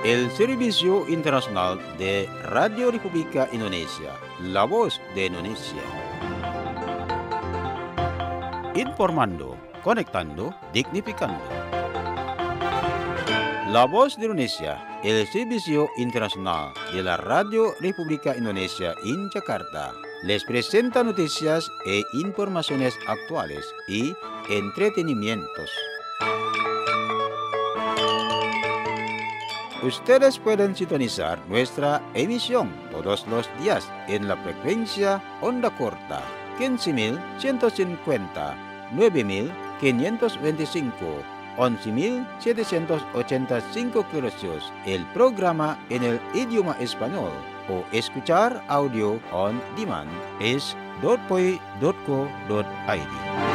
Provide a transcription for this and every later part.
el Servicio Internacional de Radio República Indonesia, la voz de Indonesia. Informando, conectando, dignificando. La voz de Indonesia, el Servicio Internacional de la Radio República Indonesia en Jakarta, les presenta noticias e informaciones actuales y entretenimientos. Ustedes pueden sintonizar nuestra emisión todos los días en la frecuencia onda corta 15.150, 9.525, 11.785 kHz, el programa en el idioma español, o escuchar audio on demand es .poi.co.id.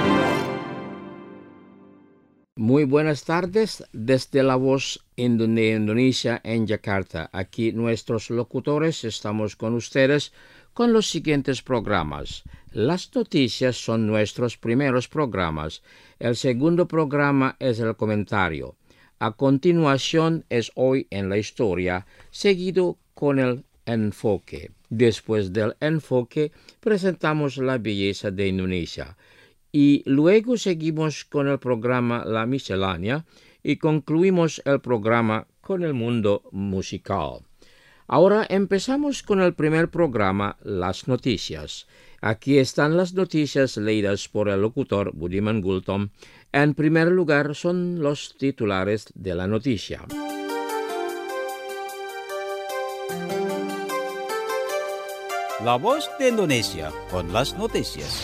Muy buenas tardes desde La Voz de Indonesia en Jakarta. Aquí nuestros locutores estamos con ustedes con los siguientes programas. Las noticias son nuestros primeros programas. El segundo programa es el comentario. A continuación es Hoy en la Historia, seguido con el enfoque. Después del enfoque presentamos la belleza de Indonesia. Y luego seguimos con el programa La Miscelánea y concluimos el programa con el mundo musical. Ahora empezamos con el primer programa, Las Noticias. Aquí están las noticias leídas por el locutor Budiman Gultom. En primer lugar son los titulares de la noticia. La voz de Indonesia con las noticias.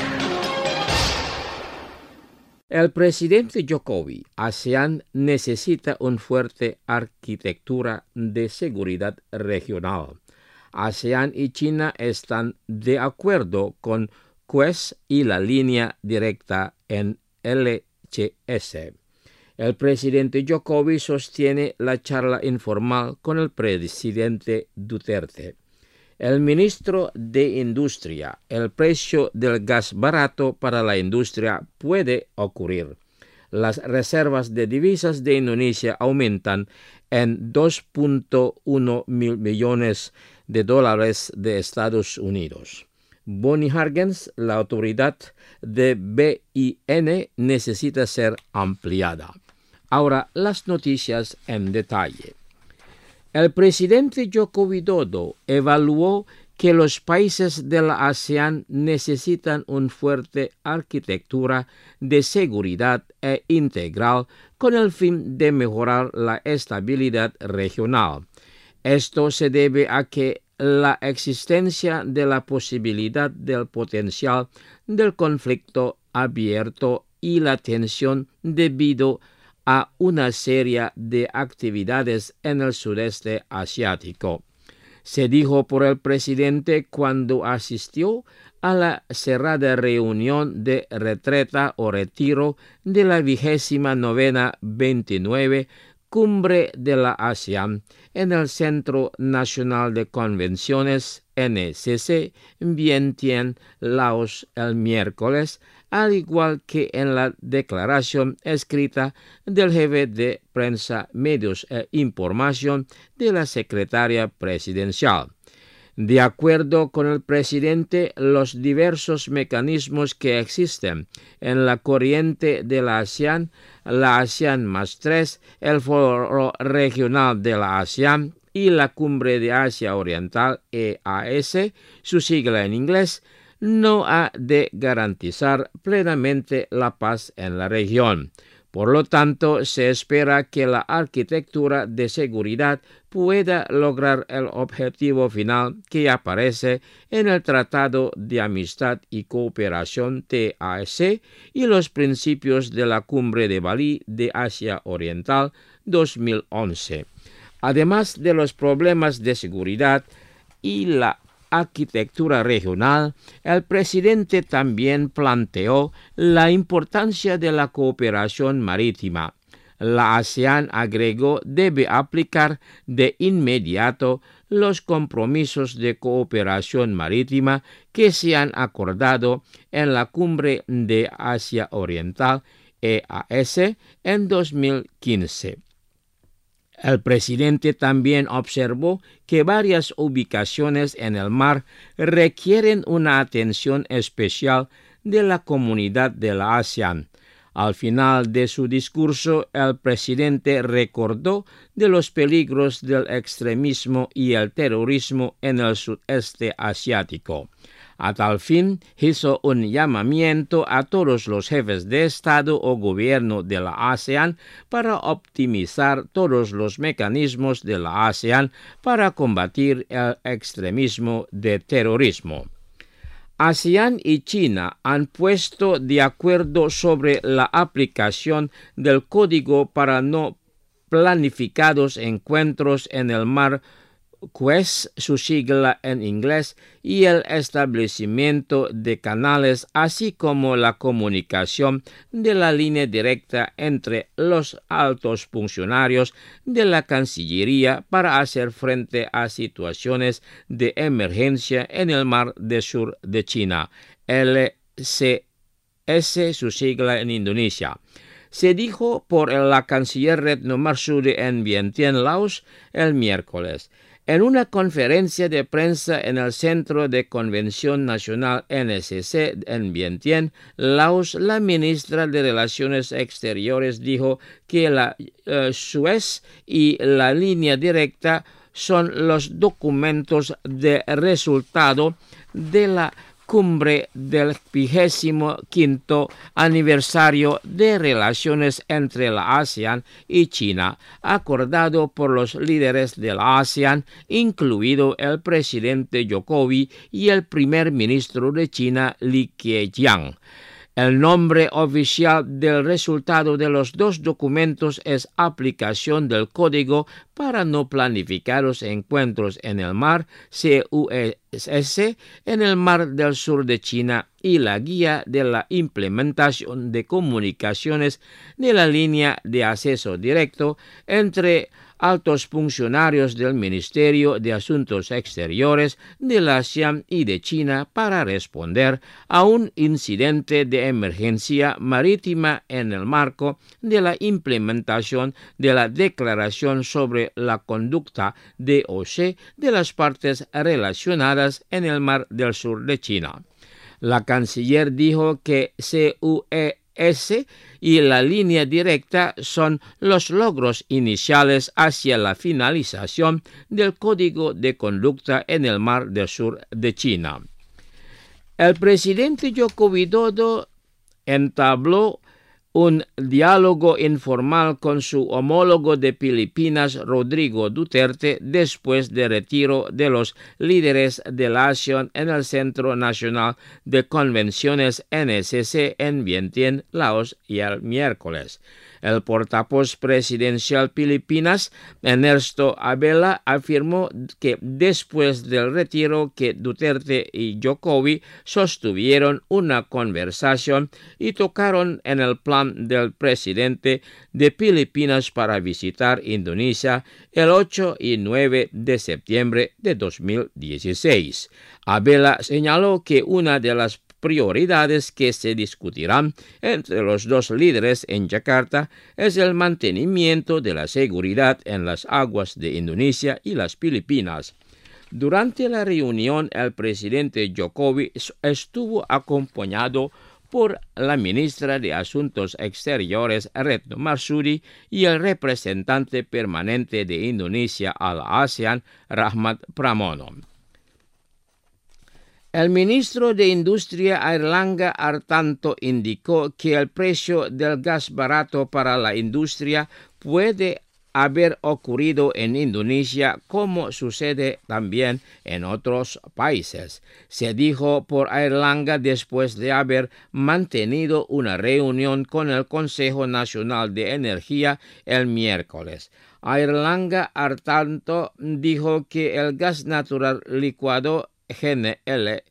El presidente Jokowi, ASEAN necesita una fuerte arquitectura de seguridad regional. ASEAN y China están de acuerdo con QUES y la línea directa en LCS. El presidente Jokowi sostiene la charla informal con el presidente Duterte. El ministro de Industria, el precio del gas barato para la industria puede ocurrir. Las reservas de divisas de Indonesia aumentan en 2.1 mil millones de dólares de Estados Unidos. Bonnie Hargens, la autoridad de BIN, necesita ser ampliada. Ahora las noticias en detalle. El presidente Joko Widodo evaluó que los países de la ASEAN necesitan una fuerte arquitectura de seguridad e integral con el fin de mejorar la estabilidad regional. Esto se debe a que la existencia de la posibilidad del potencial del conflicto abierto y la tensión debido a una serie de actividades en el sudeste asiático. Se dijo por el presidente cuando asistió a la cerrada reunión de retreta o retiro de la 29ª Cumbre de la ASEAN en el Centro Nacional de Convenciones NCC, Vientiane, Laos, el miércoles, al igual que en la declaración escrita del jefe de prensa, medios e información de la secretaria presidencial. De acuerdo con el presidente, los diversos mecanismos que existen en la corriente de la ASEAN +3, el Foro Regional de la ASEAN y la Cumbre de Asia Oriental, EAS, su sigla en inglés, no ha de garantizar plenamente la paz en la región. Por lo tanto, se espera que la arquitectura de seguridad pueda lograr el objetivo final que aparece en el Tratado de Amistad y Cooperación TAC y los principios de la Cumbre de Bali de Asia Oriental 2011. Además de los problemas de seguridad y la arquitectura regional, el presidente también planteó la importancia de la cooperación marítima. La ASEAN, agregó, debe aplicar de inmediato los compromisos de cooperación marítima que se han acordado en la Cumbre de Asia Oriental, EAS, en 2015. El presidente también observó que varias ubicaciones en el mar requieren una atención especial de la comunidad de la ASEAN. Al final de su discurso, el presidente recordó de los peligros del extremismo y el terrorismo en el sudeste asiático. A tal fin, hizo un llamamiento a todos los jefes de Estado o gobierno de la ASEAN para optimizar todos los mecanismos de la ASEAN para combatir el extremismo de terrorismo. ASEAN y China han puesto de acuerdo sobre la aplicación del Código para no planificados encuentros en el mar, QUES, su sigla en inglés, y el establecimiento de canales, así como la comunicación de la línea directa entre los altos funcionarios de la Cancillería para hacer frente a situaciones de emergencia en el Mar del Sur de China, LCS, su sigla en Indonesia. Se dijo por la canciller Retno Marsudi en Vientiane, Laos, el miércoles. En una conferencia de prensa en el Centro de Convención Nacional NSC en Vientiane, Laos, la ministra de Relaciones Exteriores dijo que la Suez y la línea directa son los documentos de resultado de la cumbre del 25º aniversario de relaciones entre la ASEAN y China, acordado por los líderes de la ASEAN, incluido el presidente Jokowi y el primer ministro de China, Li Keqiang. El nombre oficial del resultado de los dos documentos es Aplicación del Código para no planificados encuentros en el mar, CUES, en el Mar del Sur de China, y la Guía de la Implementación de Comunicaciones de la Línea de Acceso Directo entre altos funcionarios del Ministerio de Asuntos Exteriores de la ASEAN y de China para responder a un incidente de emergencia marítima en el marco de la implementación de la Declaración sobre la Conducta DOC de las partes relacionadas en el Mar del Sur de China. La canciller dijo que CUES y la línea directa son los logros iniciales hacia la finalización del Código de Conducta en el Mar del Sur de China. El presidente Joko Widodo entabló un diálogo informal con su homólogo de Filipinas, Rodrigo Duterte, después del retiro de los líderes de la ASEAN en el Centro Nacional de Convenciones NSC en Vientiane, Laos, y el miércoles. El portavoz presidencial Filipinas, Ernesto Abela, afirmó que después del retiro que Duterte y Jokowi sostuvieron una conversación y tocaron en el plan del presidente de Filipinas para visitar Indonesia el 8 y 9 de septiembre de 2016. Abela señaló que una de las prioridades que se discutirán entre los dos líderes en Yakarta es el mantenimiento de la seguridad en las aguas de Indonesia y las Filipinas. Durante la reunión, el presidente Jokowi estuvo acompañado por la ministra de Asuntos Exteriores Retno Marsudi y el representante permanente de Indonesia a la ASEAN, Rahmat Pramono. El ministro de Industria Airlangga Hartanto indicó que el precio del gas barato para la industria puede haber ocurrido en Indonesia como sucede también en otros países. Se dijo por Airlangga después de haber mantenido una reunión con el Consejo Nacional de Energía el miércoles. Airlangga Hartanto dijo que el gas natural licuado NL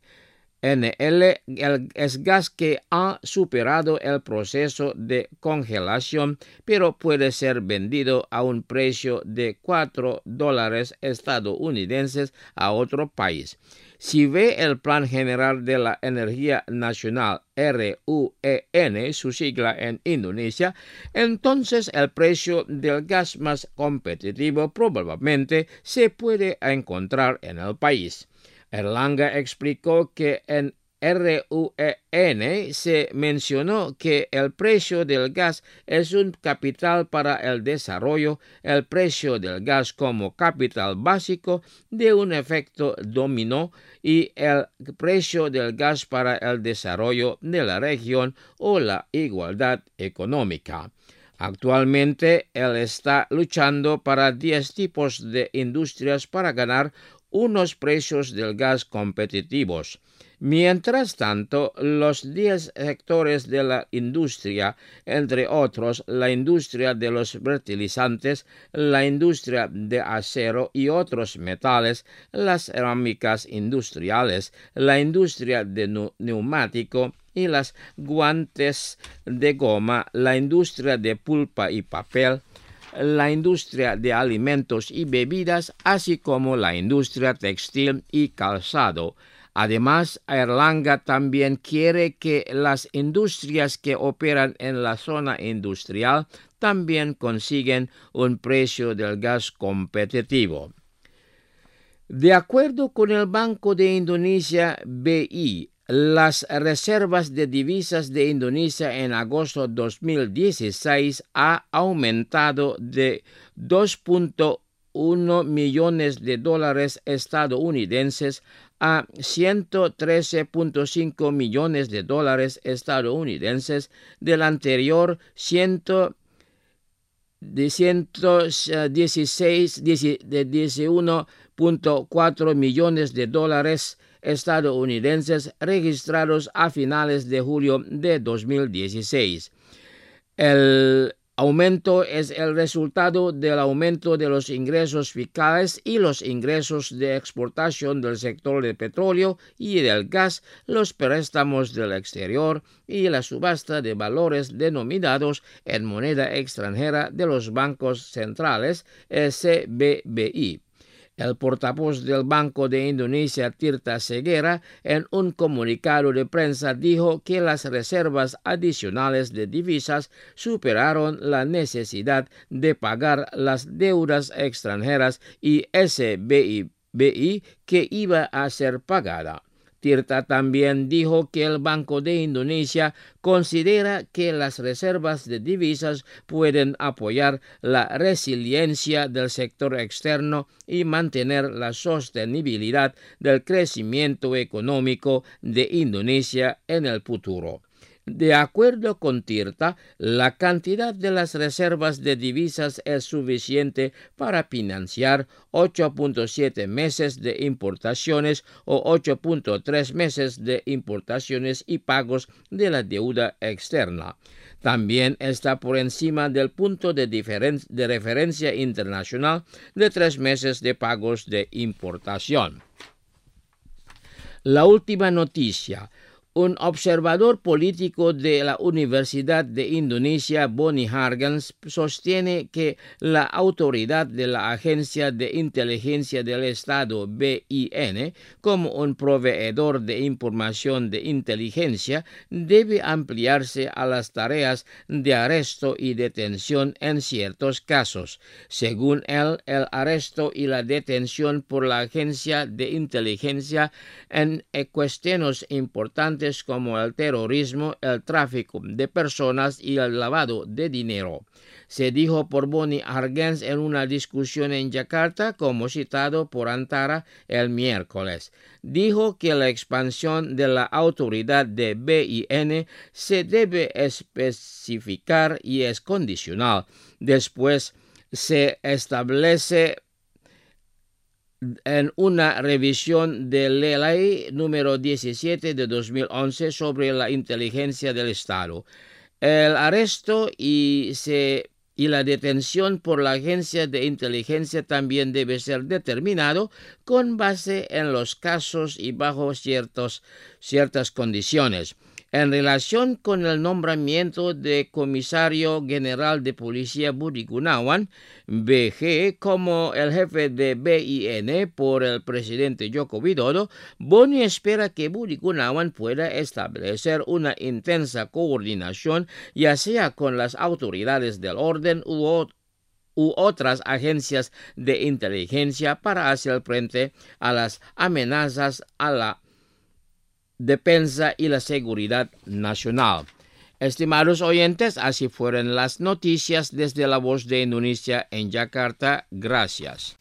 es gas que ha superado el proceso de congelación, pero puede ser vendido a un precio de $4 estadounidenses a otro país. Si ve el Plan General de la Energía Nacional, RUEN, su sigla en Indonesia, entonces el precio del gas más competitivo probablemente se puede encontrar en el país. Erlangga explicó que en RUEN se mencionó que el precio del gas es un capital para el desarrollo, el precio del gas como capital básico de un efecto dominó y el precio del gas para el desarrollo de la región o la igualdad económica. Actualmente, él está luchando para 10 tipos de industrias para ganar unos precios del gas competitivos. Mientras tanto, los 10 sectores de la industria, entre otros la industria de los fertilizantes, la industria de acero y otros metales, las cerámicas industriales, la industria de neumático y las guantes de goma, la industria de pulpa y papel, la industria de alimentos y bebidas, así como la industria textil y calzado. Además, Erlangga también quiere que las industrias que operan en la zona industrial también consiguen un precio del gas competitivo. De acuerdo con el Banco de Indonesia, BI, las reservas de divisas de Indonesia en agosto de 2016 ha aumentado de 2.1 millones de dólares estadounidenses a 113.5 millones de dólares estadounidenses del anterior 11.4 millones de dólares estadounidenses registrados a finales de julio de 2016. El aumento es el resultado del aumento de los ingresos fiscales y los ingresos de exportación del sector del petróleo y del gas, los préstamos del exterior y la subasta de valores denominados en moneda extranjera de los bancos centrales, CBBI. El portavoz del Banco de Indonesia, Tirta Segera, en un comunicado de prensa dijo que las reservas adicionales de divisas superaron la necesidad de pagar las deudas extranjeras y SBI que iba a ser pagada. Tirta también dijo que el Banco de Indonesia considera que las reservas de divisas pueden apoyar la resiliencia del sector externo y mantener la sostenibilidad del crecimiento económico de Indonesia en el futuro. De acuerdo con Tirta, la cantidad de las reservas de divisas es suficiente para financiar 8.7 meses de importaciones o 8.3 meses de importaciones y pagos de la deuda externa. También está por encima del punto de referencia internacional de 3 meses de pagos de importación. La última noticia. Un observador político de la Universidad de Indonesia, Boni Hargens, sostiene que la autoridad de la Agencia de Inteligencia del Estado, BIN, como un proveedor de información de inteligencia, debe ampliarse a las tareas de arresto y detención en ciertos casos. Según él, el arresto y la detención por la Agencia de Inteligencia en cuestiones importantes como el terrorismo, el tráfico de personas y el lavado de dinero. Se dijo por Boni Hargens en una discusión en Yakarta, como citado por Antara el miércoles. Dijo que la expansión de la autoridad de BIN se debe especificar y es condicional. Después se establece en una revisión de la ley número 17 de 2011 sobre la inteligencia del Estado. El arresto y la detención por la agencia de inteligencia también debe ser determinado con base en los casos y bajo ciertas condiciones. En relación con el nombramiento de Comisario General de Policía Budi Gunawan, BG, como el jefe de BIN por el presidente Joko Widodo, Boni espera que Budi Gunawan pueda establecer una intensa coordinación, ya sea con las autoridades del orden u otras agencias de inteligencia, para hacer frente a las amenazas a la defensa y la seguridad nacional. Estimados oyentes, así fueron las noticias desde La Voz de Indonesia en Yakarta. Gracias.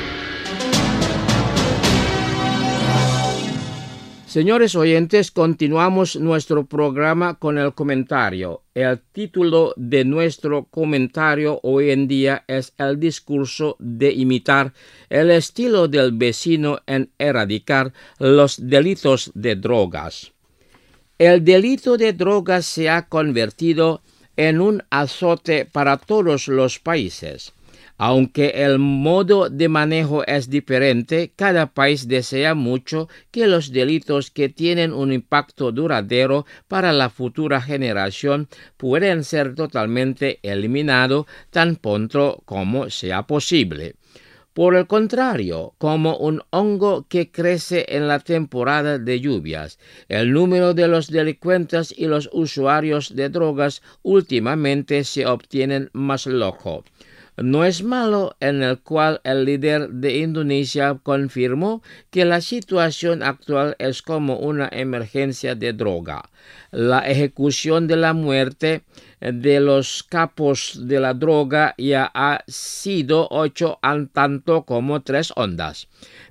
Señores oyentes, continuamos nuestro programa con el comentario. El título de nuestro comentario hoy en día es El discurso de imitar el estilo del vecino en erradicar los delitos de drogas. El delito de drogas se ha convertido en un azote para todos los países. Aunque el modo de manejo es diferente, cada país desea mucho que los delitos que tienen un impacto duradero para la futura generación puedan ser totalmente eliminados tan pronto como sea posible. Por el contrario, como un hongo que crece en la temporada de lluvias, el número de los delincuentes y los usuarios de drogas últimamente se obtienen más loco. No es malo, en el cual el líder de Indonesia confirmó que la situación actual es como una emergencia de droga. La ejecución de la muerte de los capos de la droga ya ha sido 8 tanto como 3 ondas.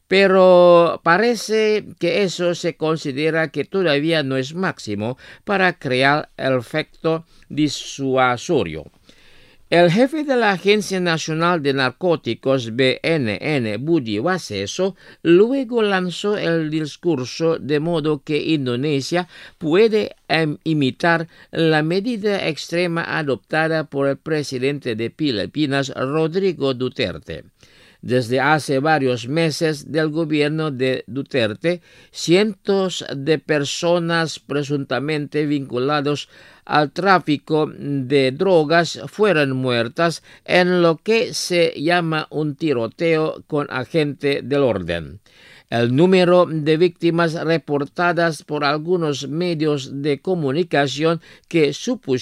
Pero parece que eso se considera que todavía no es máximo para crear el efecto disuasorio. El jefe de la Agencia Nacional de Narcóticos, BNN, Budi Waseso, luego lanzó el discurso de modo que Indonesia puede imitar la medida extrema adoptada por el presidente de Filipinas, Rodrigo Duterte. Desde hace varios meses del gobierno de Duterte, cientos de personas presuntamente vinculadas al tráfico de drogas fueron muertas en lo que se llama un tiroteo con agente del orden. El número de víctimas reportadas por algunos medios de comunicación que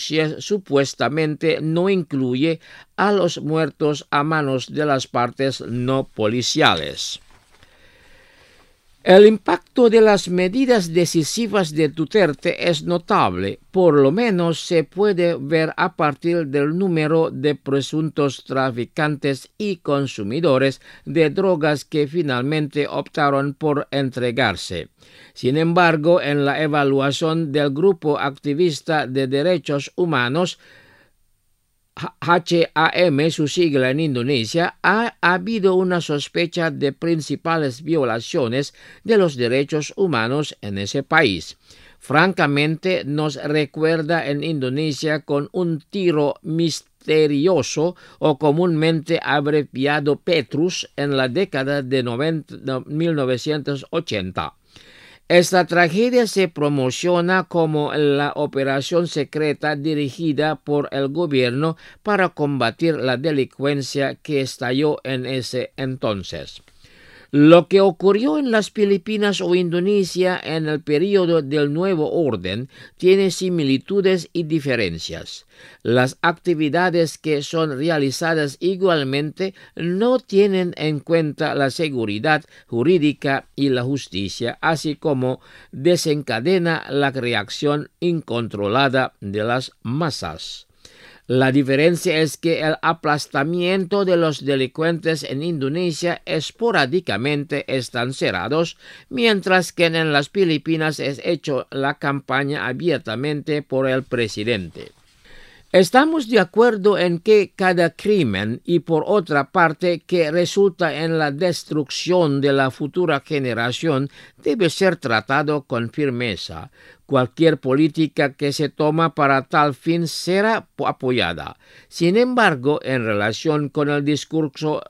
supuestamente no incluye a los muertos a manos de las partes no policiales. El impacto de las medidas decisivas de Duterte es notable, por lo menos se puede ver a partir del número de presuntos traficantes y consumidores de drogas que finalmente optaron por entregarse. Sin embargo, en la evaluación del grupo activista de derechos humanos, HAM, su sigla en Indonesia, ha habido una sospecha de principales violaciones de los derechos humanos en ese país. Francamente, nos recuerda en Indonesia con un tiro misterioso o comúnmente abreviado Petrus en la década de 1980. Esta tragedia se promociona como la operación secreta dirigida por el gobierno para combatir la delincuencia que estalló en ese entonces. Lo que ocurrió en las Filipinas o Indonesia en el periodo del Nuevo Orden tiene similitudes y diferencias. Las actividades que son realizadas igualmente no tienen en cuenta la seguridad jurídica y la justicia, así como desencadena la reacción incontrolada de las masas. La diferencia es que el aplastamiento de los delincuentes en Indonesia esporádicamente están cerrados, mientras que en las Filipinas es hecho la campaña abiertamente por el presidente. Estamos de acuerdo en que cada crimen y por otra parte que resulta en la destrucción de la futura generación debe ser tratado con firmeza. Cualquier política que se toma para tal fin será apoyada. Sin embargo, en relación con el discurso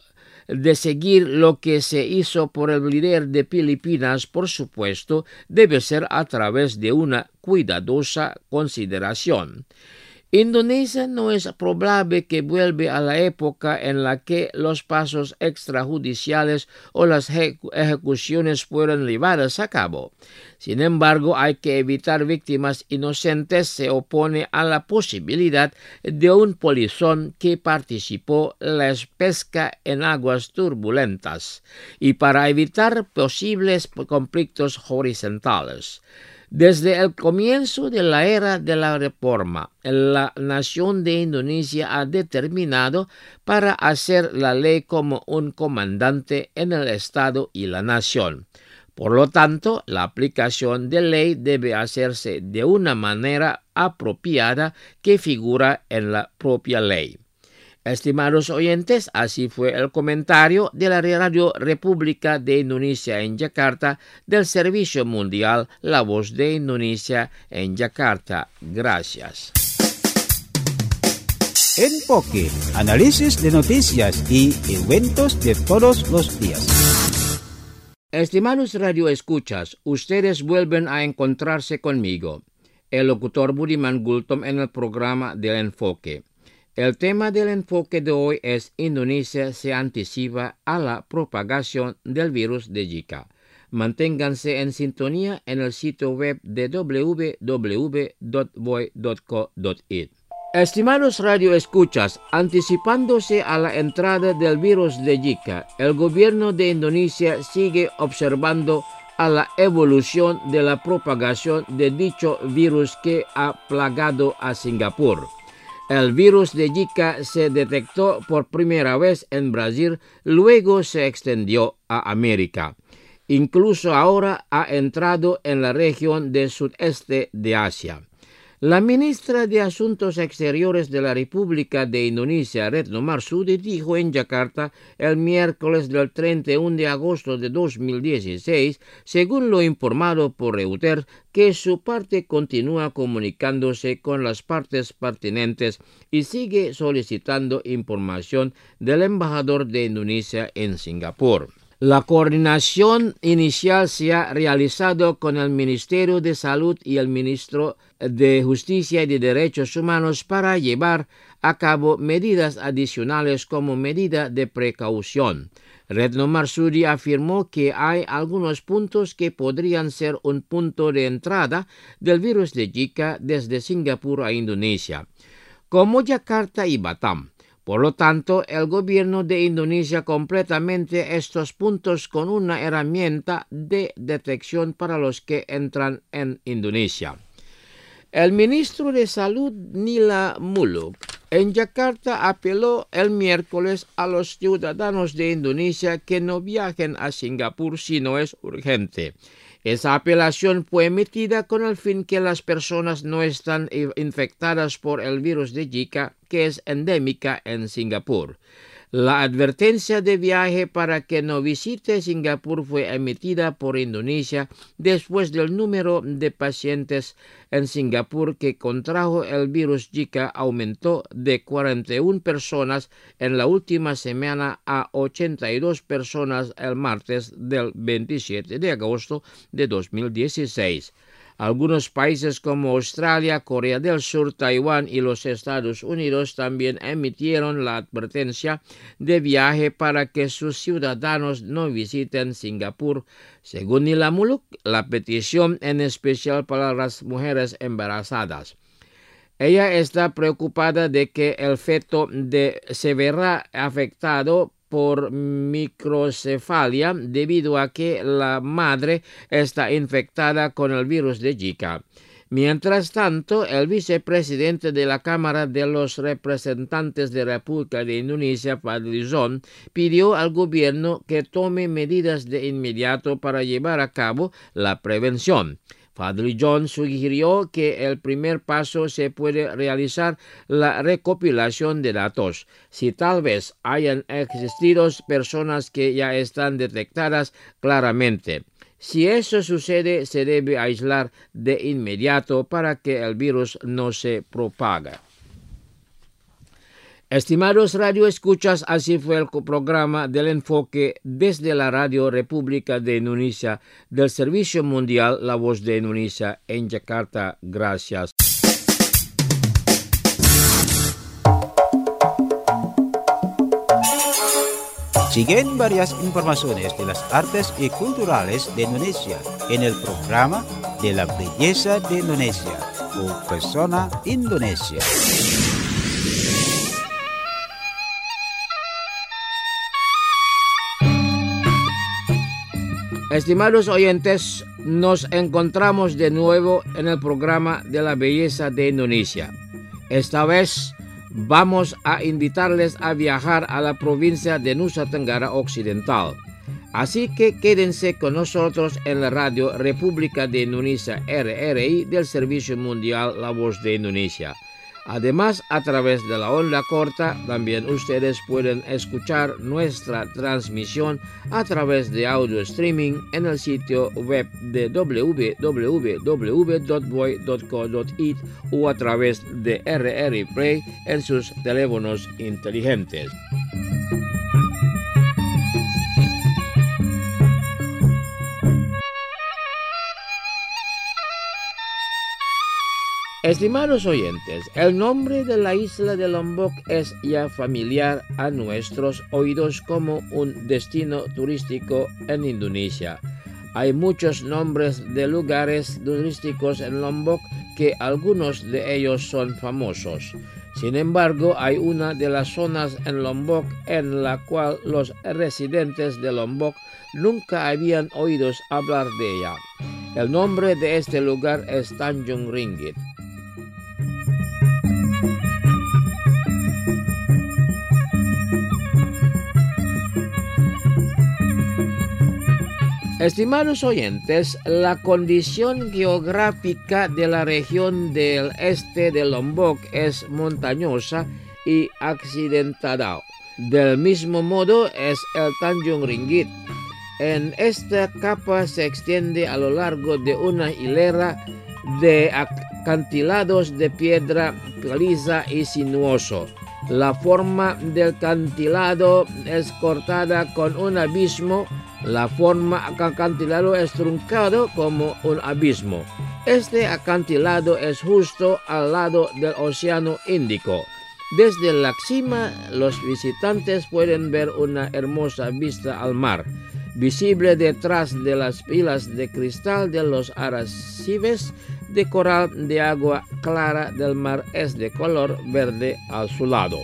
de seguir lo que se hizo por el líder de Filipinas, por supuesto, debe ser a través de una cuidadosa consideración. Indonesia no es probable que vuelva a la época en la que los pasos extrajudiciales o las ejecuciones fueron llevadas a cabo. Sin embargo, hay que evitar víctimas inocentes. Se opone a la posibilidad de un polizón que participó en la pesca en aguas turbulentas y para evitar posibles conflictos horizontales. Desde el comienzo de la era de la reforma, la nación de Indonesia ha determinado para hacer la ley como un comandante en el Estado y la nación. Por lo tanto, la aplicación de ley debe hacerse de una manera apropiada que figura en la propia ley. Estimados oyentes, así fue el comentario de la Radio República de Indonesia en Yakarta del Servicio Mundial La Voz de Indonesia en Yakarta. Gracias. Enfoque, análisis de noticias y eventos de todos los días. Estimados radioescuchas, ustedes vuelven a encontrarse conmigo, el locutor Budiman Gultom, en el programa del Enfoque. El tema del enfoque de hoy es Indonesia se anticipa a la propagación del virus de Zika. Manténganse en sintonía en el sitio web de www.voy.co.id. Estimados radioescuchas, anticipándose a la entrada del virus de Zika, el gobierno de Indonesia sigue observando a la evolución de la propagación de dicho virus que ha plagado a Singapur. El virus de Zika se detectó por primera vez en Brasil, luego se extendió a América. Incluso ahora ha entrado en la región del sudeste de Asia. La ministra de Asuntos Exteriores de la República de Indonesia, Retno Marsudi, dijo en Yakarta el miércoles del 31 de agosto de 2016, según lo informado por Reuters, que su parte continúa comunicándose con las partes pertinentes y sigue solicitando información del embajador de Indonesia en Singapur. La coordinación inicial se ha realizado con el Ministerio de Salud y el Ministro de Justicia y de Derechos Humanos para llevar a cabo medidas adicionales como medida de precaución. Retno Marsudi afirmó que hay algunos puntos que podrían ser un punto de entrada del virus de Zika desde Singapur a Indonesia, como Yakarta y Batam. Por lo tanto, el gobierno de Indonesia completamente estos puntos con una herramienta de detección para los que entran en Indonesia. El ministro de Salud, Nila Muluk, en Yakarta apeló el miércoles a los ciudadanos de Indonesia que no viajen a Singapur si no es urgente. Esa apelación fue emitida con el fin que las personas no están infectadas por el virus de Zika, que es endémica en Singapur. La advertencia de viaje para que no visite Singapur fue emitida por Indonesia después del número de pacientes en Singapur que contrajo el virus Zika aumentó de 41 personas en la última semana a 82 personas el martes del 27 de agosto de 2016. Algunos países como Australia, Corea del Sur, Taiwán y los Estados Unidos también emitieron la advertencia de viaje para que sus ciudadanos no visiten Singapur. Según Nila Muluk, la petición en especial para las mujeres embarazadas. Ella está preocupada de que el feto se verá afectado por microcefalia debido a que la madre está infectada con el virus de Zika. Mientras tanto, el vicepresidente de la Cámara de los Representantes de la República de Indonesia, Fadli Zon, pidió al gobierno que tome medidas de inmediato para llevar a cabo la prevención. Fadli Zon sugirió que el primer paso se puede realizar la recopilación de datos. Si tal vez hayan existido personas que ya están detectadas claramente. Si eso sucede, se debe aislar de inmediato para que el virus no se propague. Estimados radioescuchas, así fue el programa del enfoque desde la Radio República de Indonesia del Servicio Mundial La Voz de Indonesia en Jakarta. Gracias. Siguen varias informaciones de las artes y culturales de Indonesia en el programa de la belleza de Indonesia o Persona Indonesia. Estimados oyentes, nos encontramos de nuevo en el programa de la belleza de Indonesia. Esta vez vamos a invitarles a viajar a la provincia de Nusa Tenggara Occidental. Así que quédense con nosotros en la Radio República de Indonesia RRI del Servicio Mundial La Voz de Indonesia. Además, a través de la onda corta, también ustedes pueden escuchar nuestra transmisión a través de audio streaming en el sitio web de www.voy.co.it o a través de RRI Play en sus teléfonos inteligentes. Estimados oyentes, el nombre de la isla de Lombok es ya familiar a nuestros oídos como un destino turístico en Indonesia. Hay muchos nombres de lugares turísticos en Lombok que algunos de ellos son famosos. Sin embargo, hay una de las zonas en Lombok en la cual los residentes de Lombok nunca habían oído hablar de ella. El nombre de este lugar es Tanjung Ringgit. Estimados oyentes, la condición geográfica de la región del este de Lombok es montañosa y accidentada. Del mismo modo es el Tanjung Ringgit. En esta capa se extiende a lo largo de una hilera de acantilados de piedra caliza y sinuoso. La forma del acantilado es cortada con un abismo. La forma acantilado es truncado como un abismo. Este acantilado es justo al lado del Océano Índico. Desde la cima, los visitantes pueden ver una hermosa vista al mar, visible detrás de las pilas de cristal de los arrecifes de coral de agua clara del mar es de color verde azulado.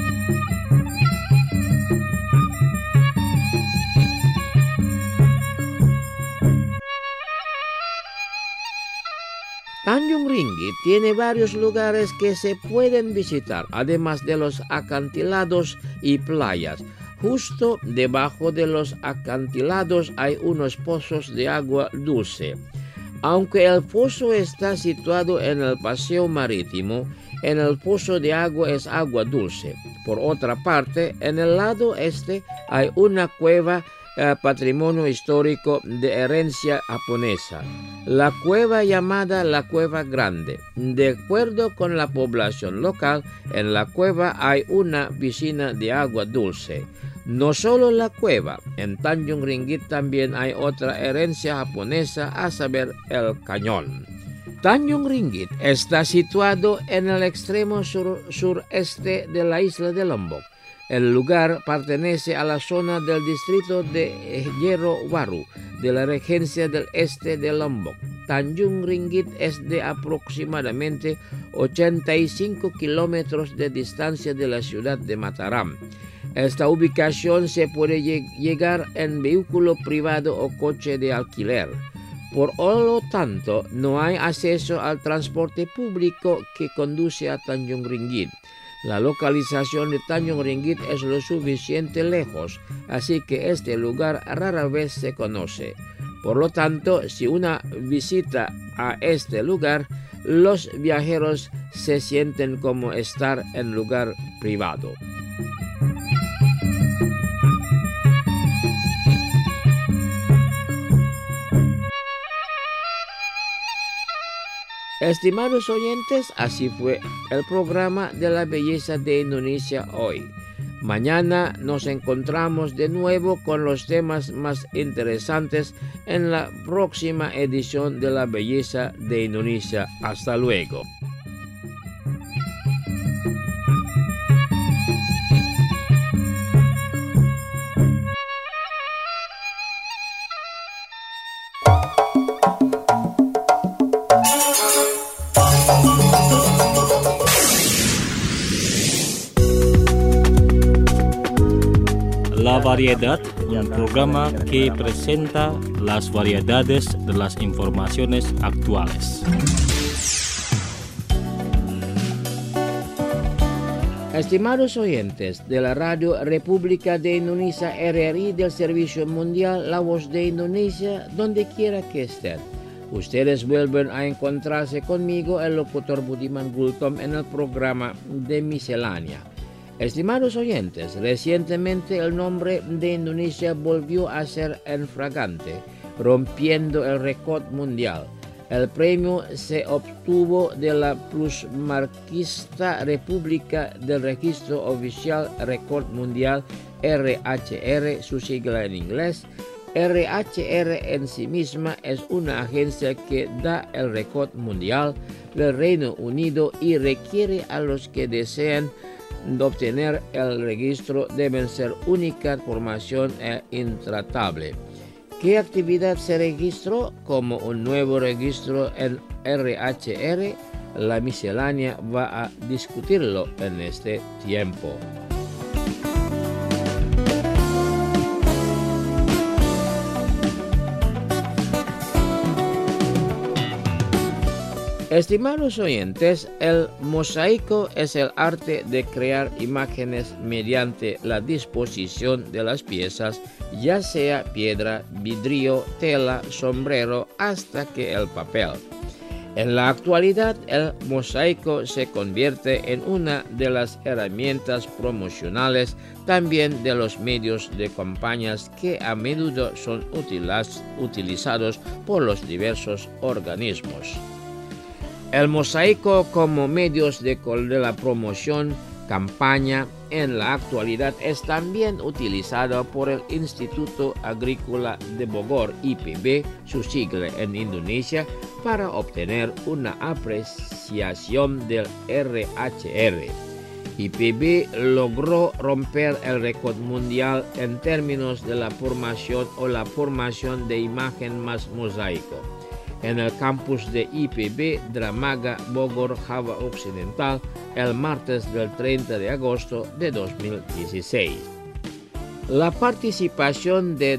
Tanjung Ringgit tiene varios lugares que se pueden visitar, además de los acantilados y playas. Justo debajo de los acantilados hay unos pozos de agua dulce. Aunque el pozo está situado en el paseo marítimo, en el pozo de agua es agua dulce. Por otra parte, en el lado este hay una cueva patrimonio histórico de herencia japonesa. La cueva llamada la Cueva Grande. De acuerdo con la población local, en la cueva hay una piscina de agua dulce. No solo la cueva, en Tanjung Ringgit también hay otra herencia japonesa, a saber el cañón. Tanjung Ringgit está situado en el extremo sureste de la isla de Lombok. El lugar pertenece a la zona del distrito de Jero Waru, de la regencia del este de Lombok. Tanjung Ringgit es de aproximadamente 85 kilómetros de distancia de la ciudad de Mataram. Esta ubicación se puede llegar en vehículo privado o coche de alquiler. Por lo tanto, no hay acceso al transporte público que conduce a Tanjung Ringgit. La localización de Tanjung Ringgit es lo suficiente lejos, así que este lugar rara vez se conoce. Por lo tanto, si una visita a este lugar, los viajeros se sienten como estar en lugar privado. Estimados oyentes, así fue el programa de la belleza de Indonesia hoy. Mañana nos encontramos de nuevo con los temas más interesantes en la próxima edición de la belleza de Indonesia. Hasta luego. La Variedad, un programa que presenta las variedades de las informaciones actuales. Estimados oyentes de la Radio República de Indonesia RRI del Servicio Mundial La Voz de Indonesia, donde quiera que estén, ustedes vuelven a encontrarse conmigo, el locutor Budiman Gultom, en el programa de Miscelánea. Estimados oyentes, recientemente el nombre de Indonesia volvió a ser infragante, rompiendo el récord mundial. El premio se obtuvo de la plusmarquista República del Registro Oficial Récord Mundial, RHR, su sigla en inglés. RHR en sí misma es una agencia que da el récord mundial del Reino Unido y requiere a los que desean obtener el registro deben ser única formación e intratable. ¿Qué actividad se registró como un nuevo registro en RHR? La miscelánea va a discutirlo en este tiempo. Estimados oyentes, el mosaico es el arte de crear imágenes mediante la disposición de las piezas, ya sea piedra, vidrio, tela, sombrero, hasta que el papel. En la actualidad, el mosaico se convierte en una de las herramientas promocionales, también de los medios de campañas que a menudo son utilizados por los diversos organismos. El mosaico como medios de la promoción, campaña, en la actualidad es también utilizado por el Instituto Agrícola de Bogor, IPB, su sigla en Indonesia, para obtener una apreciación del RHR. IPB logró romper el récord mundial en términos de la formación o la formación de imagen más mosaico. En el campus de IPB Dramaga, Bogor, Java Occidental, el martes del 30 de agosto de 2016. La participación de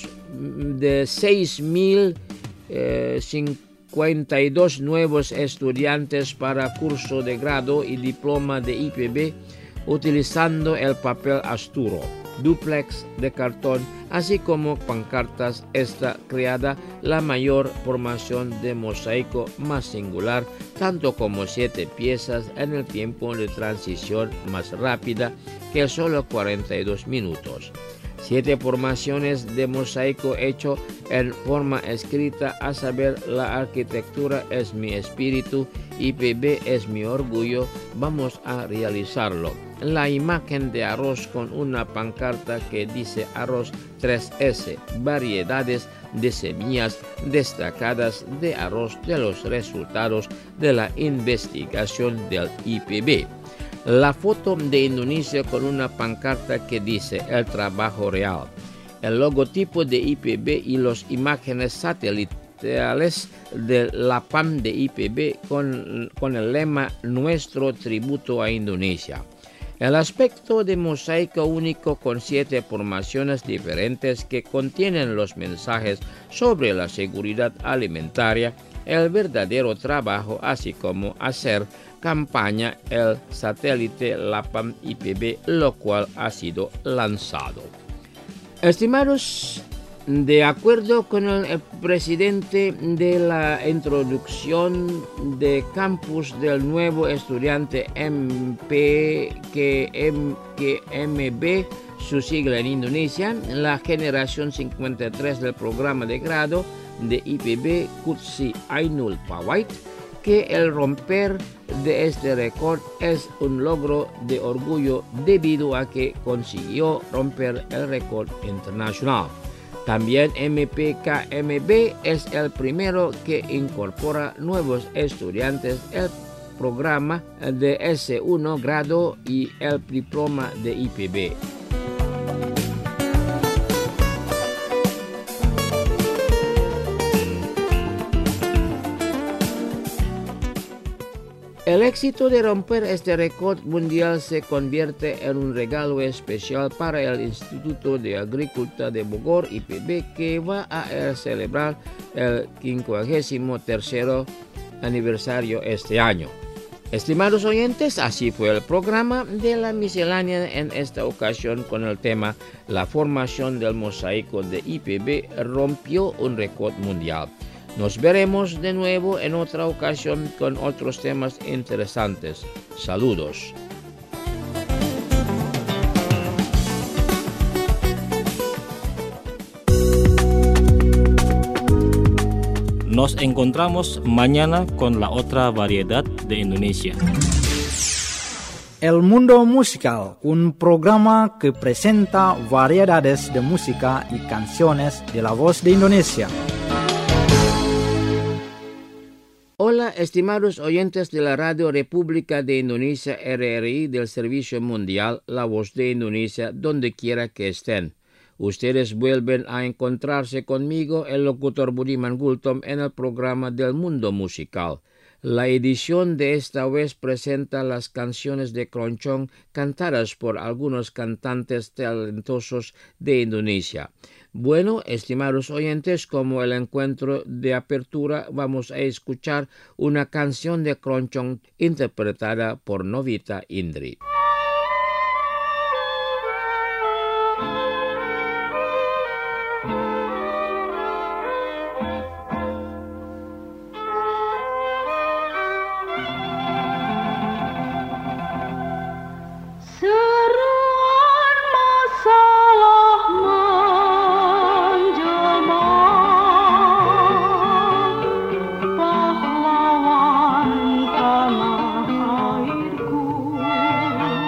6.052 nuevos estudiantes para curso de grado y diploma de IPB utilizando el papel asturo, duplex de cartón, así como pancartas, está creada la mayor formación de mosaico más singular, tanto como 7 piezas en el tiempo de transición más rápida que solo 42 minutos. 7 formaciones de mosaico hecho en forma escrita, a saber, la arquitectura es mi espíritu, IPB es mi orgullo, vamos a realizarlo. La imagen de arroz con una pancarta que dice arroz 3S, variedades de semillas destacadas de arroz de los resultados de la investigación del IPB. La foto de Indonesia con una pancarta que dice el trabajo real. El logotipo de IPB y las imágenes satelitales de la PAM de IPB con el lema Nuestro tributo a Indonesia. El aspecto de mosaico único con 7 formaciones diferentes que contienen los mensajes sobre la seguridad alimentaria, el verdadero trabajo, así como hacer campaña el satélite LAPAM IPB, lo cual ha sido lanzado. Estimados, de acuerdo con el presidente de la introducción de campus del nuevo estudiante MB, su sigla en Indonesia, la generación 53 del programa de grado de IPB Kutsi Ainul Pawait, que el romper de este récord es un logro de orgullo debido a que consiguió romper el récord internacional. También MPKMB es el primero que incorpora nuevos estudiantes al programa de S1 grado y el diploma de IPB. El éxito de romper este récord mundial se convierte en un regalo especial para el Instituto de Agricultura de Bogor, IPB, que va a celebrar el 53º aniversario este año. Estimados oyentes, así fue el programa de la miscelánea en esta ocasión con el tema La formación del mosaico de IPB rompió un récord mundial. Nos veremos de nuevo en otra ocasión con otros temas interesantes. Saludos. Nos encontramos mañana con la otra variedad de Indonesia. El Mundo Musical, un programa que presenta variedades de música y canciones de la voz de Indonesia. Hola, estimados oyentes de la Radio República de Indonesia RRI del Servicio Mundial La Voz de Indonesia, donde quiera que estén. Ustedes vuelven a encontrarse conmigo, el locutor Budiman Gultom, en el programa del Mundo Musical. La edición de esta vez presenta las canciones de Keroncong cantadas por algunos cantantes talentosos de Indonesia. Bueno, estimados oyentes, como el encuentro de apertura, vamos a escuchar una canción de Keroncong interpretada por Novita Indri. Pahlawan tanah airku.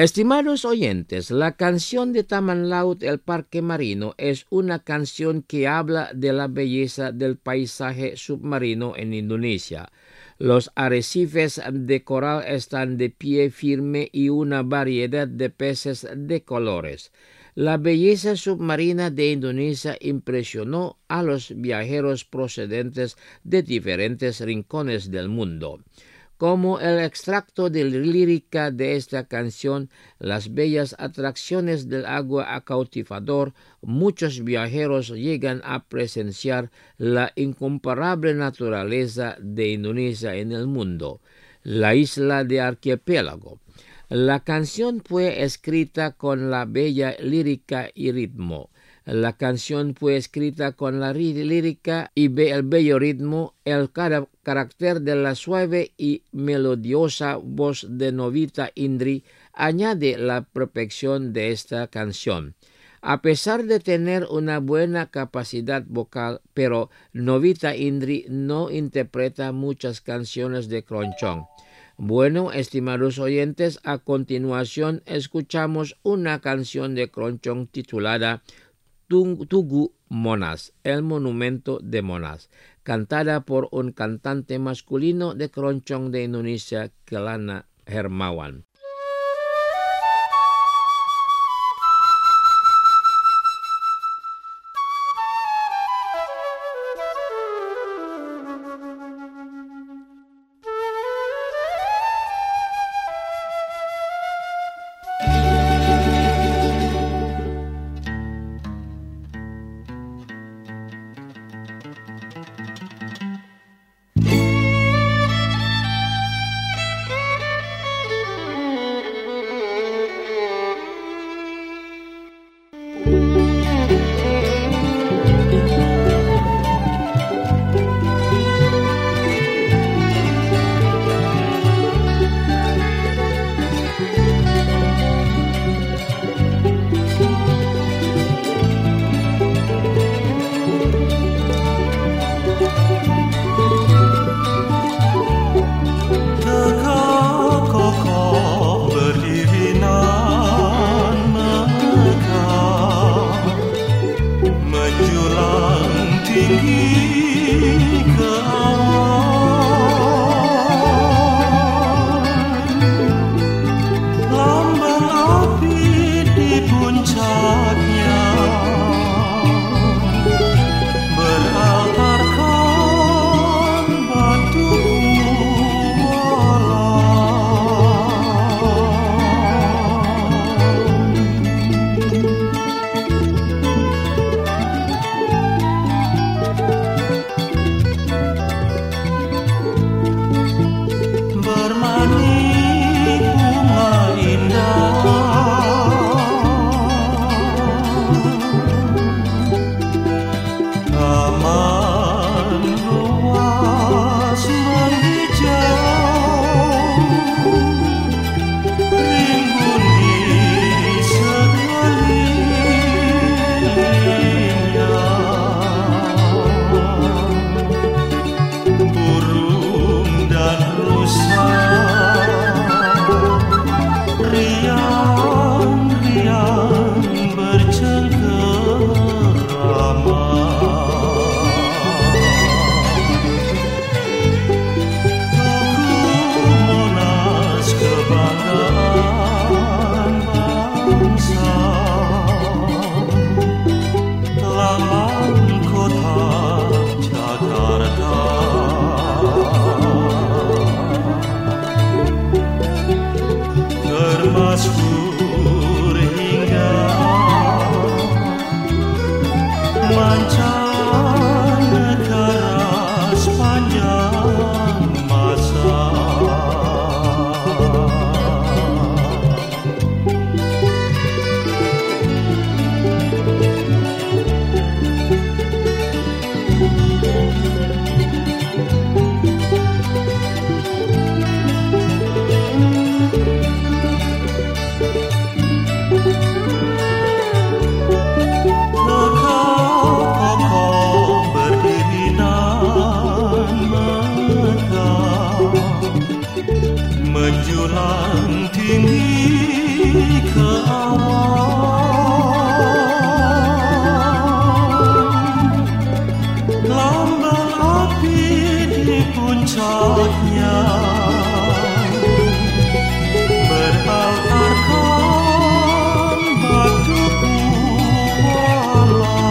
Estimados oyentes, la canción de Taman Laut El Parque Marino es una canción que habla de la belleza del paisaje submarino en Indonesia. Los arrecifes de coral están de pie firme y una variedad de peces de colores. La belleza submarina de Indonesia impresionó a los viajeros procedentes de diferentes rincones del mundo. Como el extracto de lírica de esta canción, las bellas atracciones del agua cautivador, muchos viajeros llegan a presenciar la incomparable naturaleza de Indonesia en el mundo, la isla de archipiélago. La canción fue escrita con la bella lírica y ritmo. La canción fue escrita con la lírica y el bello ritmo, el carácter de la suave y melodiosa voz de Novita Indri añade la perfección de esta canción. A pesar de tener una buena capacidad vocal, pero Novita Indri no interpreta muchas canciones de keroncong. Bueno, estimados oyentes, a continuación escuchamos una canción de keroncong titulada Tugu Monas, el monumento de Monas, cantada por un cantante masculino de keroncong de Indonesia, Kelana Hermawan. menjulang tinggi ke awan, lambang api di puncaknya, beraltarkan batu kuala.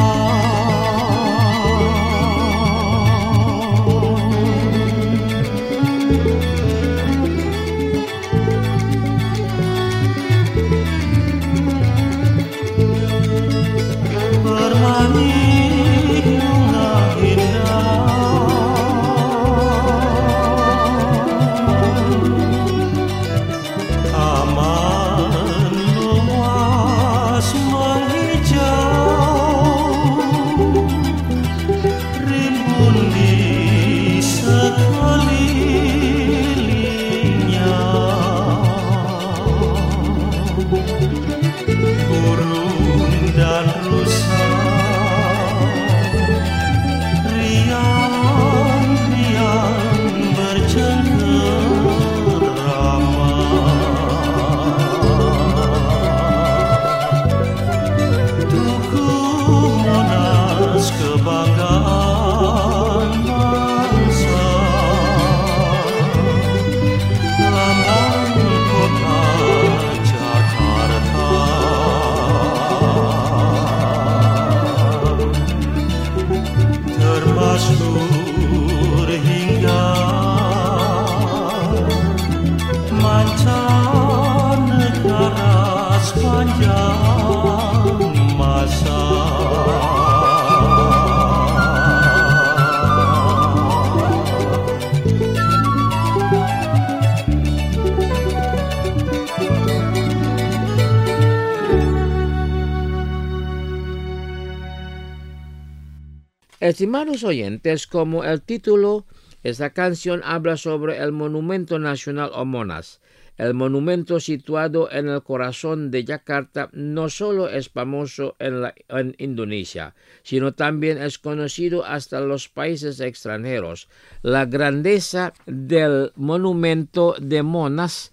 Estimados oyentes, como el título, esta canción habla sobre el Monumento Nacional Monas. El monumento situado en el corazón de Yakarta no solo es famoso en Indonesia, sino también es conocido hasta los países extranjeros. La grandeza del monumento de Monas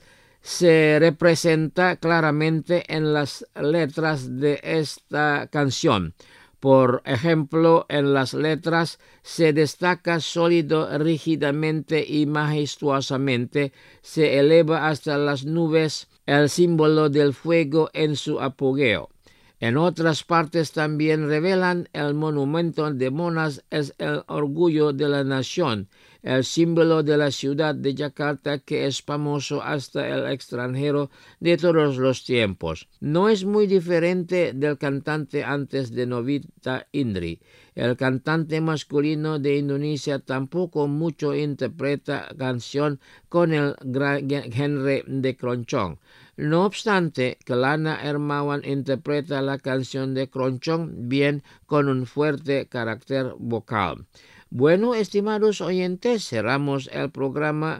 se representa claramente en las letras de esta canción. Por ejemplo, en las letras se destaca sólido, rígidamente y majestuosamente, se eleva hasta las nubes el símbolo del fuego en su apogeo. En otras partes también revelan el monumento de Monas es el orgullo de la nación, el símbolo de la ciudad de Yakarta que es famoso hasta el extranjero de todos los tiempos. No es muy diferente del cantante antes de Novita Indri. El cantante masculino de Indonesia tampoco mucho interpreta canción con el género de keroncong. No obstante, Kelana Hermawan interpreta la canción de keroncong bien con un fuerte carácter vocal. Bueno, estimados oyentes, cerramos el programa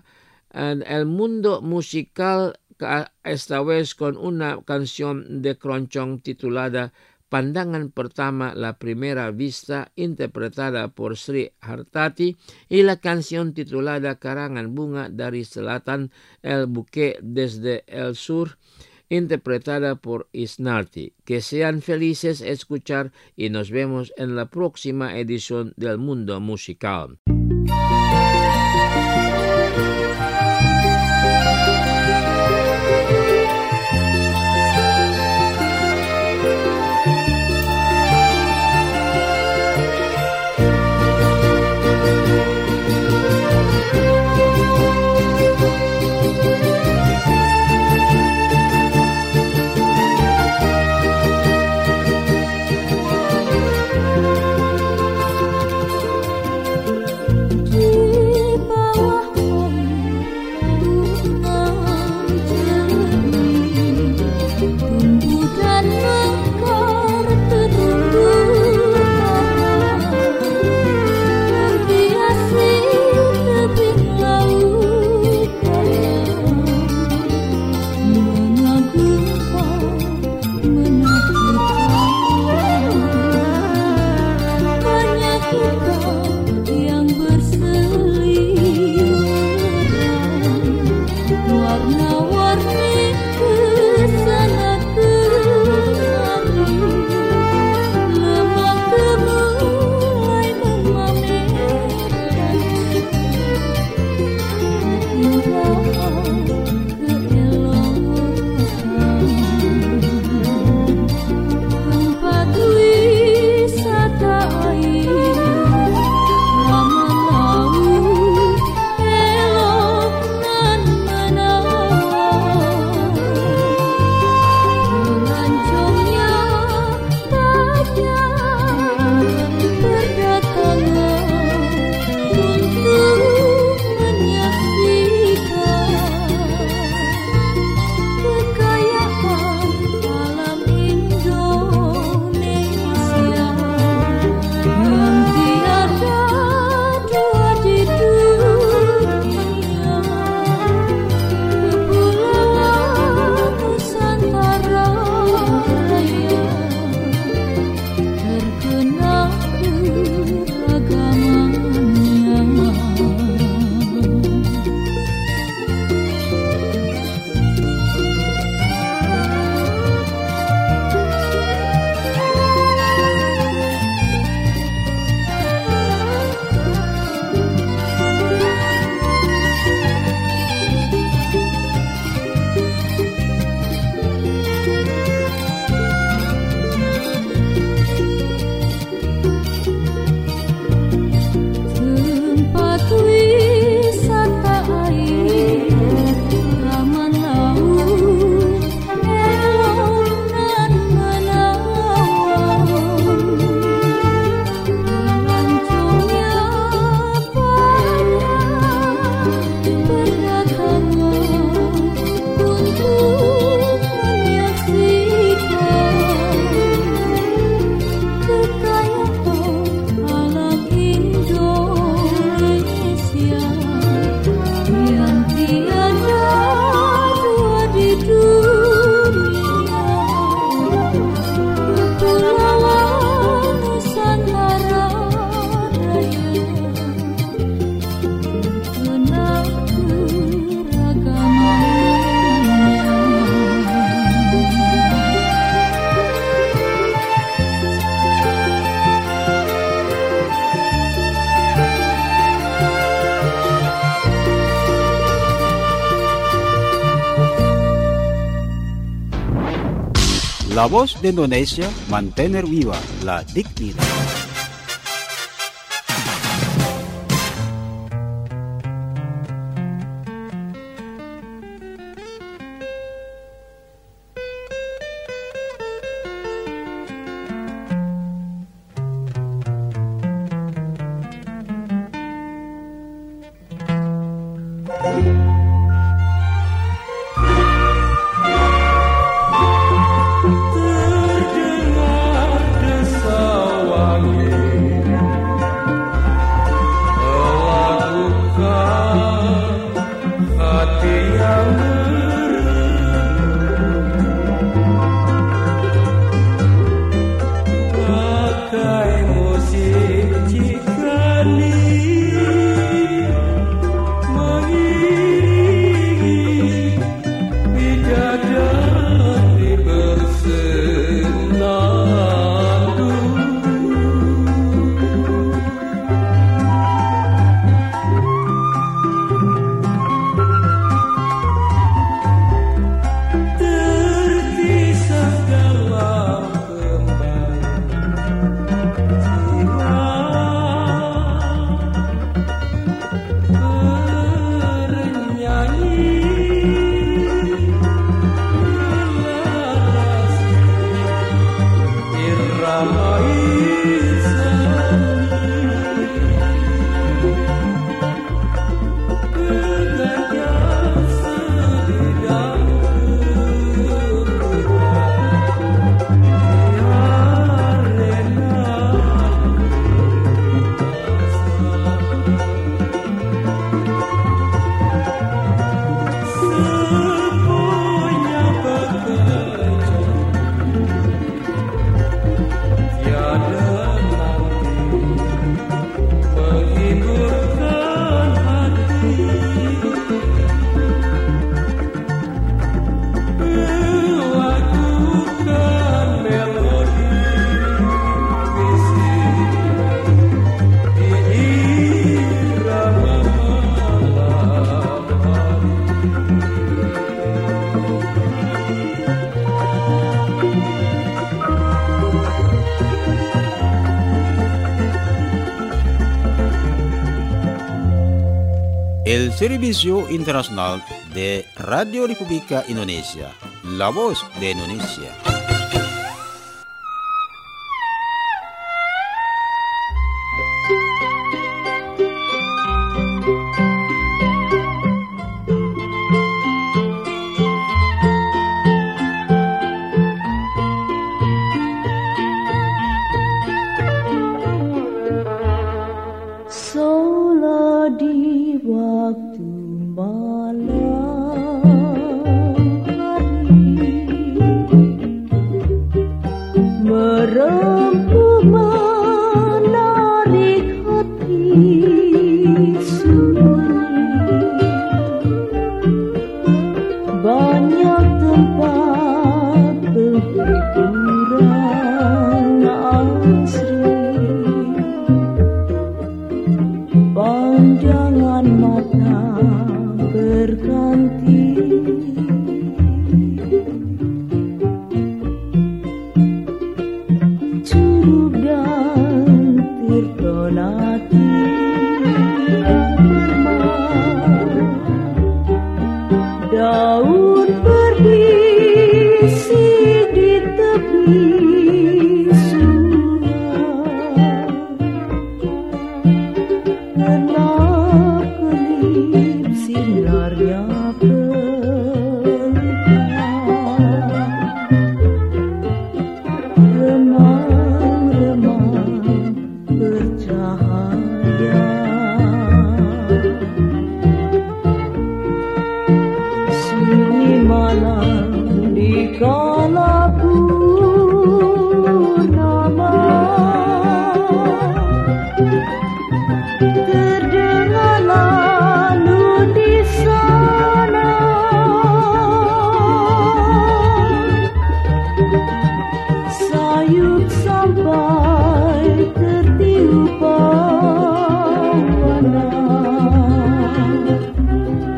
El Mundo Musical, esta vez con una canción de keroncong titulada Pandangan Pertama, la primera vista, interpretada por Sri Hartati, y la canción titulada Karangan Bunga dari Selatan, el buque desde el sur, interpretada por Isnarti. Que sean felices escuchar y nos vemos en la próxima edición del Mundo Musical. Warna-warni kesana La Voz de Indonesia, mantener viva la dignidad. El Servicio Internacional de Radio República Indonesia, La Voz de Indonesia.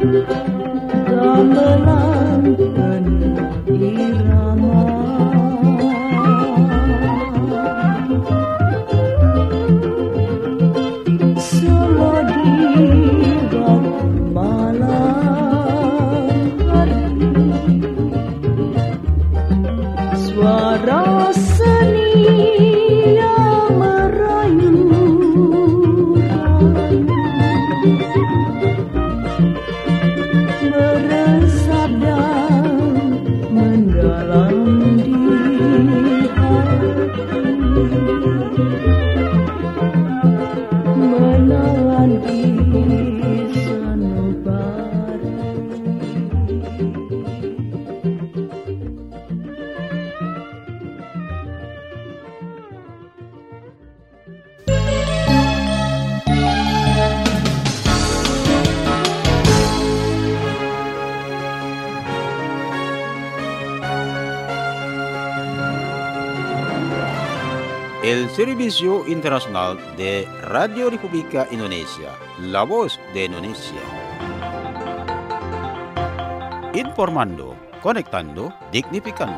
Gamelan irama Para seni yang merayu-rayu, meresap dan mendalam di hati, menawan sanubari. El Servicio Internacional de Radio República Indonesia, La Voz de Indonesia. Informando, conectando, dignificando.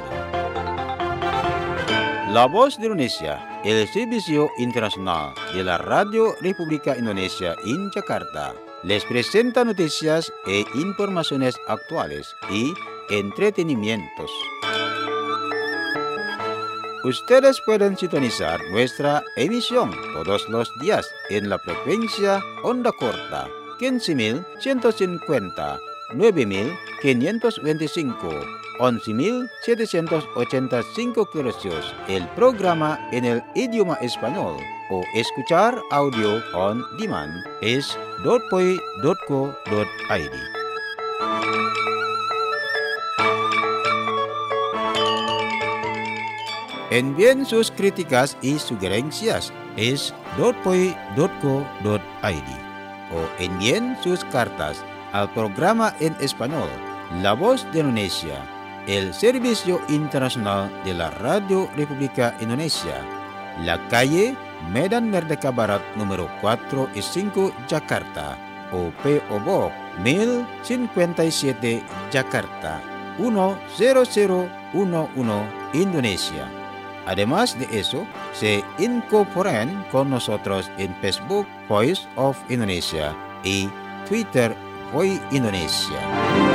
La Voz de Indonesia, el Servicio Internacional de la Radio República Indonesia en Jakarta, les presenta noticias e informaciones actuales y entretenimientos. Ustedes pueden sintonizar nuestra emisión todos los días en la frecuencia onda corta 15.150, 9.525, 11.785 kHz. El programa en el idioma español o escuchar audio on demand es .poi.co.id. Envíen sus críticas y sugerencias es .poi.co.id o envíen sus cartas al programa en español La Voz de Indonesia, el Servicio Internacional de la Radio República Indonesia, la calle Medan Merdeka Barat número 4 y 5 Jakarta o P.O. Box 1057 Jakarta 10011 Indonesia. Además de eso, se incorporan con nosotros en Facebook Voice of Indonesia y Twitter Voice Indonesia.